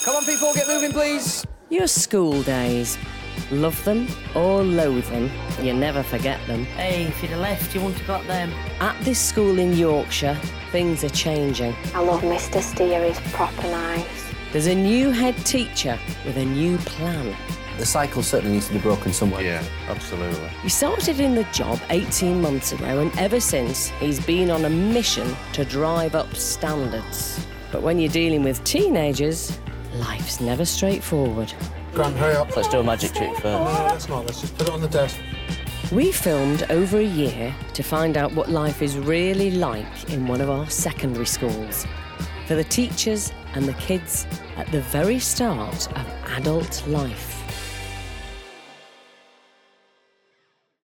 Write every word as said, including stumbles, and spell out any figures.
Come on, people, get moving, please. Your school days. Love them or loathe them, you never forget them. Hey, if you'd have left, you wouldn't have got them. At this school in Yorkshire, things are changing. I love Mister Steer, he's proper nice. There's a new head teacher with a new plan. The cycle certainly needs to be broken somewhere. Yeah, absolutely. He started in the job eighteen months ago, and ever since, he's been on a mission to drive up standards. But when you're dealing with teenagers, life's never straightforward. Grant, hurry up. Let's do a magic trick first. No, let's not. Let's just put it on the desk. We filmed over a year to find out what life is really like in one of our secondary schools. For the teachers and the kids at the very start of adult life.